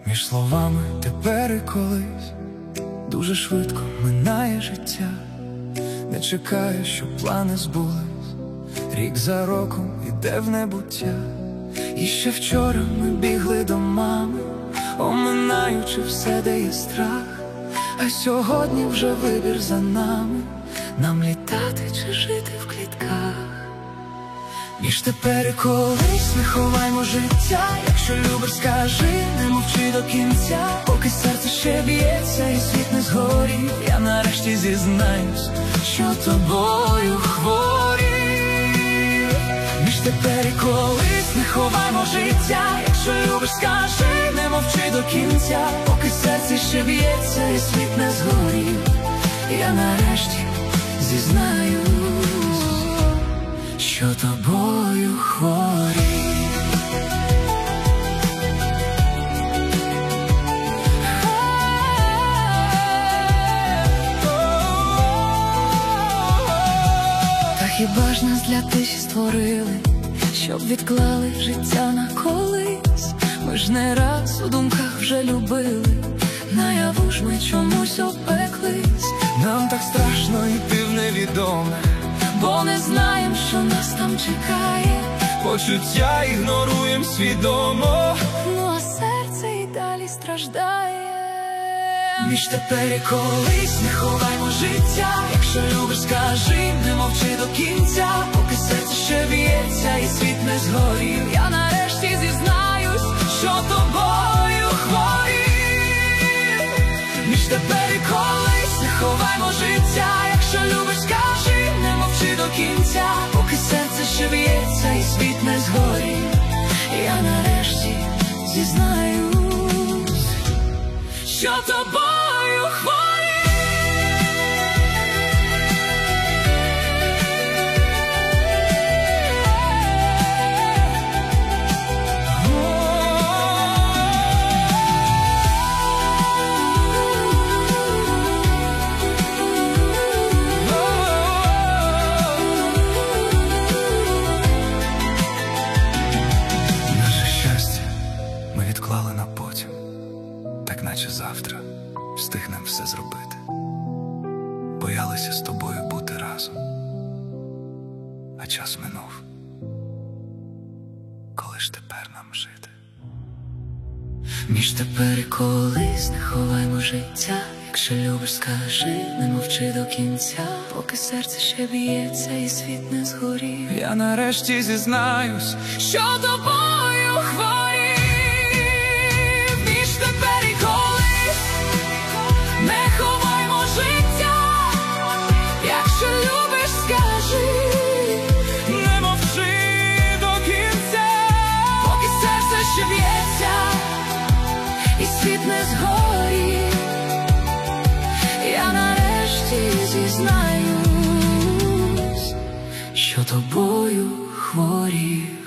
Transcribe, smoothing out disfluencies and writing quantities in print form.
Між словами тепер і колись дуже швидко минає життя. Не чекаю, щоб плани збулись, рік за роком іде в небуття. І ще вчора ми бігли до мами, оминаючи все, де є страх. А сьогодні вже вибір за нами, нам літати чи жити в клітках. Між тепер і колись не ховаймо життя. Якщо любиш, скажи, не мовчи до кінця. Поки серце ще б'ється і світ не згорів, я нарешті зізнаюсь, що тобою хворів. Між тепер і колись не ховаймо життя. Якщо любиш, скажи, не мовчи до кінця. Поки серце ще б'ється і світ не згорів, я нарешті зізнаюсь, що тобою хворів. Та хіба ж нас для тиші створили, щоб відклали життя на колись? Ми ж не раз у думках вже любили, наяву ж ми чомусь опеклись. Нам так страшно йти в невідоме, бо не знаєм, що нас там чекає. Почуття ігноруєм свідомо, ну а серце і далі страждає. Між тепер і колись не ховаймо життя. Якщо любиш, скажи, не мовчи до кінця. Поки серце ще б'ється і світ не згорів, я нарешті зізнаюсь, що тобою хворів. Між тепер і колись не ховаймо життя. Якщо любиш, скажи, не мовчи до кінця. Поки серце ще б'ється і світ не згорів, я нарешті зізнаюсь, що тобою хворів. Відклали на потім, так наче завтра встигнем все зробити. Боялися з тобою бути разом, а час минув. Коли ж тепер нам жити? Між тепер і колись не ховаймо життя. Якщо любиш, скажи, не мовчи до кінця. Поки серце ще б'ється і світ не згорів, я нарешті зізнаюсь, що тобою хворів. Тепер і колись не ховаймо життя. Якщо любиш, скажи, не мовчи до кінця. Поки серце ще б'ється і світ не згорів, я нарешті зізнаюсь, що тобою хворів.